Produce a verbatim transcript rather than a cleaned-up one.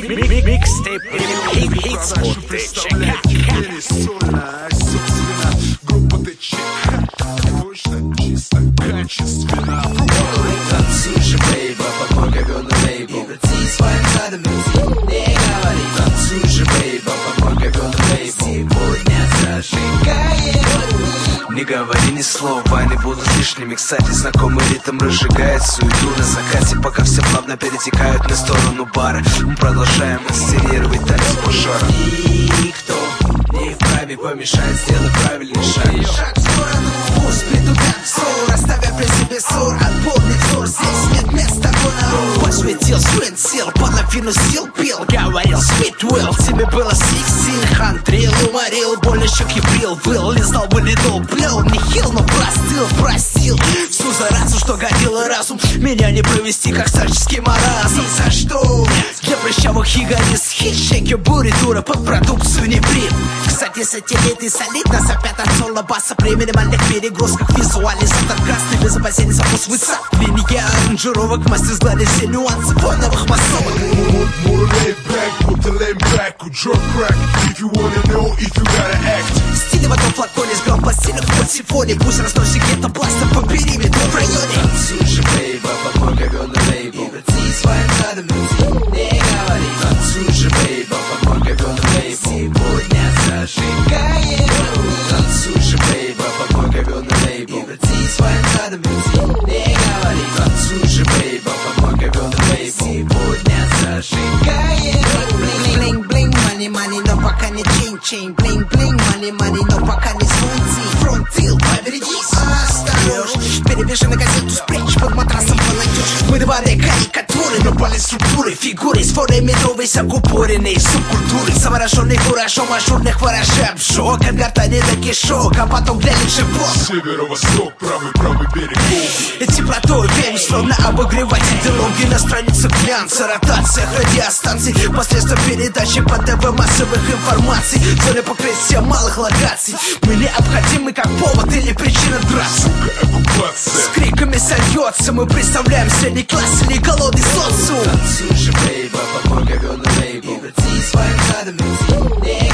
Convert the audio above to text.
Микстейп Хитс. Группа ТЧК точно, чисто, качественно. Танцуй же, бейба, под мой говёный лейбл. Прекрати своим задом идти, не говори. Танцуй же, бейба, под мой говёный лейбл. Сегодня зажигаем. Не говори ни слова, не будут лишними. Кстати, знакомый ритм разжигает суету на закате, пока все плавно перетекают на сторону бара. Мы продолжаем инсценировать танец пожара. Никто не вправе помешать сделать правильный шаг. Шаг в сторону, пусть придут ссор, оставя при себе ссор, отборный взор. Здесь нет места гонору. Посвятил свет сил, половину сил пил. Говорил Спитвелл, тебе было сиксин. Хандрил, уморил, больно щеки брил. Выл, листал, вылетал, плел. Не хил, но простил, просил всю заразу, что годила разум. Меня не провести, как старческий маразм. Ни за что. Для прыщавых ягодиц хит, шейки, бури, дура, под продукцию не брит. Кстати, сателлиты солидно сопят от соло баса при минимальных перегрузках. Визуализатор красный, без опасений запуск высот. Линия аранжировок, мастер сгладили все нюансы фоновых массовок. More laid back, put the lame back, or drop crack. If you wanna know, if you gotta act. Стиль в этом флаконе сгром по стилю в симфонии. Пусть разносит где-то пластом по периметру в районе. Танцуй же, бейба, под мой говёный лейбл. И прекрати своим задом идти, не говори. Танцуй же, бейба, под мой говёный лейбл. Сегодня зажигаем. Танцуй же, бейба, под мой говёный лейбл. И прекрати своим задом идти, не говори. Танцуй же, бейба, под мой говёный лейбл. Сегодня зажигаем. Блин-блин, money, money, но пока не чин-чин. Блин-блин, money, money, но пока не звонci. Фронтил, поберегись, осторожно. Перебежи на газету, спрячь под матрасом, понайдешь. Мы два карикатуры, но пали структуры, фигуры с формой новой, закупоренной субкультуры. Завороженный куражом ажурных ворожей обжег. От гортани до кишок, а потом глянет живот. Северо-восток, правый, правый берег. И теплотой веем, словно обогреватель дороги. На странице глянца, ротация радиостанций. Посредством передачи по ТВ массовых информаций. Зоны покрытия малых локаций. Мы необходимы как повод или причина драться. Сука, оккупация. С криками сольется, мы представляем средний класс или голодный социум. Танцуй же, бейба, под мой говёный лейбл. И прекрати своим задом идти, не